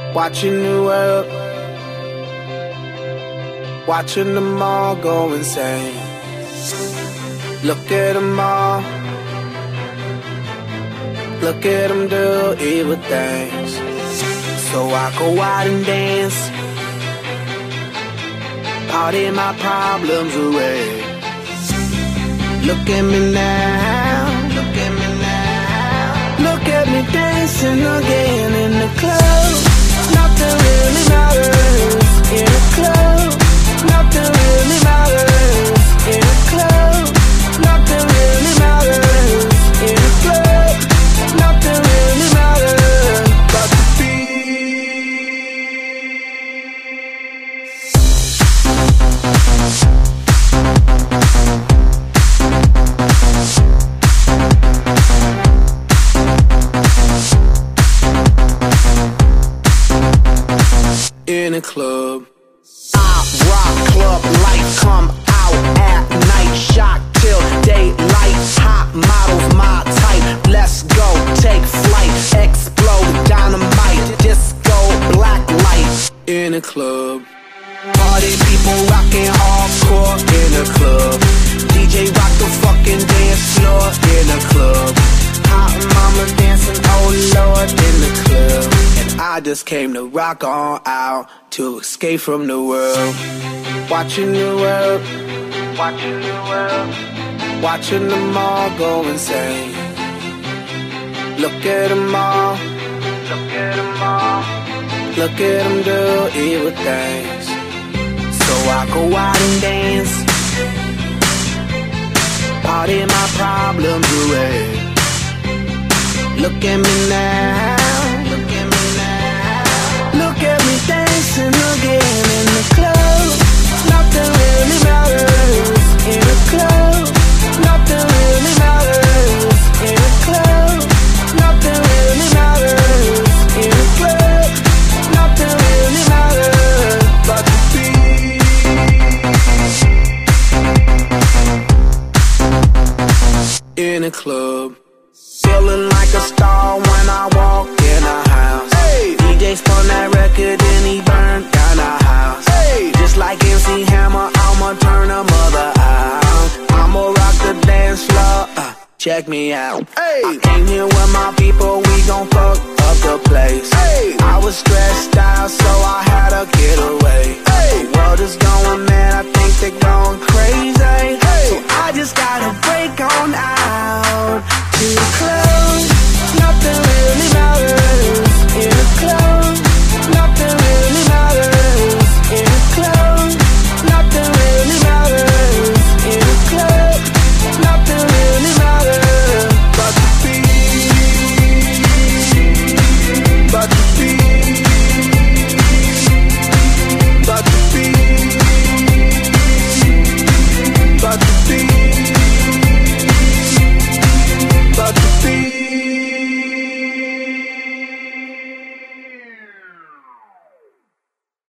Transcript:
Watching the world, watching them all go insane. Look at them all, look at them do evil things. So I go out and dance, party my problems away. Look at me now, look at me now. Look at me dancing again in the club. Nothing really matters in a club. Nothing really matters in a club. Nothing really matters in a club. Nothing really matters but the in a club. I rock club lights come out at night. Shot till daylight. Hot models my type. Let's go, take flight. Explode, dynamite. Disco, black light. In a club. Party people rocking hardcore in a club. DJ rock the fucking dance floor in a club. Hot mama dancing, oh Lord, in the club. And I just came to rock on out, to escape from the world. Watching the world, watching the world, watching them all go insane. Look at them all, look at them all, look at them do evil things. So I go out and dance, party my problems away. Look at me now, look at me now. Look at me dancing again in the club. Nothing really matters in a club. Nothing really matters in a club. Nothing really matters in a club. Nothing really matters but the beat. In a club. Feeling like a star when I walk in a house. Hey. DJ spun that record and he burned down the house. Hey. Just like MC Hammer, I'ma turn a mother out. I'ma rock the dance floor, check me out. Hey. I came here with my people, we gon' fuck up the place. Hey. I was stressed out, so I had to get away. Hey. The world is going mad, I think they're going crazy. Hey. So